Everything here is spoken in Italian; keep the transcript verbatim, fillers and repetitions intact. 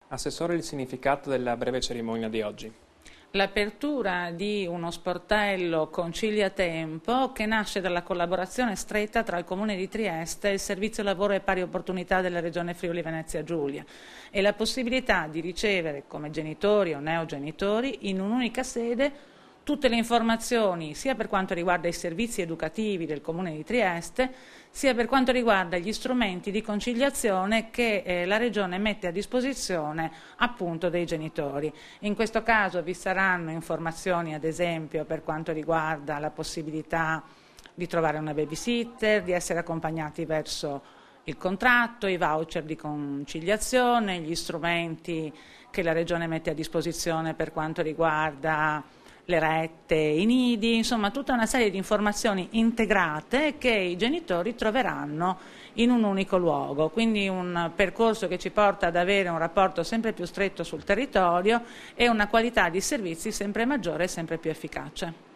Assessore, il significato della breve cerimonia di oggi. L'apertura di uno sportello Concilia Tempo che nasce dalla collaborazione stretta tra il Comune di Trieste e il Servizio Lavoro e Pari Opportunità della Regione Friuli Venezia Giulia e la possibilità di ricevere come genitori o neogenitori in un'unica sede tutte le informazioni sia per quanto riguarda i servizi educativi del Comune di Trieste sia per quanto riguarda gli strumenti di conciliazione che eh, la Regione mette a disposizione appunto dei genitori. In questo caso vi saranno informazioni ad esempio per quanto riguarda la possibilità di trovare una babysitter, di essere accompagnati verso il contratto, i voucher di conciliazione, gli strumenti che la Regione mette a disposizione per quanto riguarda le rette, i nidi, insomma tutta una serie di informazioni integrate che i genitori troveranno in un unico luogo, quindi un percorso che ci porta ad avere un rapporto sempre più stretto sul territorio e una qualità di servizi sempre maggiore e sempre più efficace.